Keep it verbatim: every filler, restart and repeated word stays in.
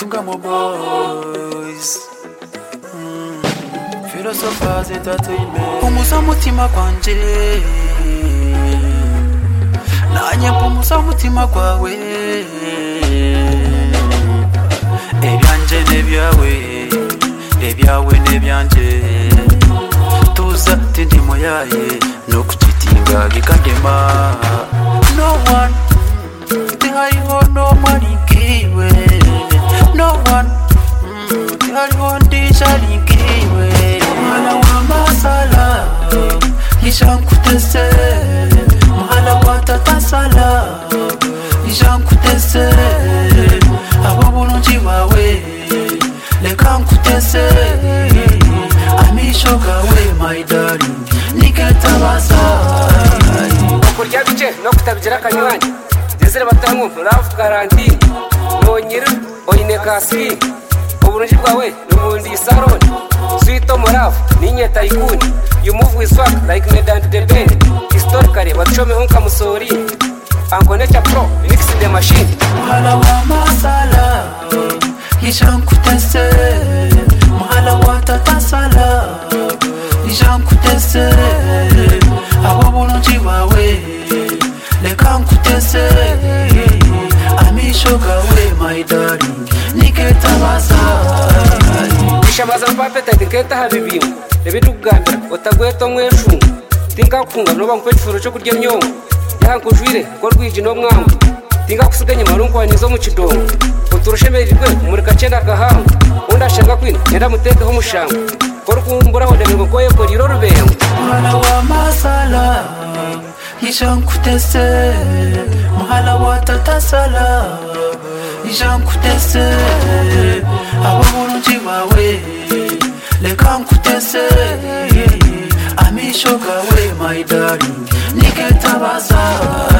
tunga mo boys mm. Philosophers entertainment Pumusa mutima kwanje Nanye pumusa mutima kwawe Ebyanje nebyawe Ebyawe nebyanje Tuza tindimo yaye No kuchitinga gikandema No one Tihariho no money kiwe No one Tihariho ndishari kiwe Mwana wa masala Ishankutese Mwana wa tatasala Ishankutese Abo bulungi bawe Leka nkutese Amisho gawe my darling Niketabaza Kurya bice no kutabigira kanywanyi Desire batangu love guarantee No nyiri oyine kasi Ubulungi bwawe n'ubundi salon Sweet Omolave ninye tycoon You move with swag like Ned and the band Historically bachome unka musori Angonecha pro mix the machine Mhala wa masala Ishankutese Mhala wa tatasala Ishankutese Abo bulungi bawe Leka nkutese Amisho gawe my darling Niketabaza Ishamaza mpapeta tiketa habibimu Ebitu kugambira otagweto mweshu Tinka kufunga noba nkwechifuro cyo kurya myongo Yankujwire ko rwiji no mwangu Tinka kusiganye marungu wanizo mu kidongo Uturushemerirwe murika cyenda gahanga Undashaka kwina yenda muteke ho mushanga Kor kumbura hodemirwa koye ko riro rubengo Mwana wa masala Ishankutese Mhala wa tatasala Ishankutese Abo bulungi bawe Leka nkutese Amisho gawe my darling Niketabaza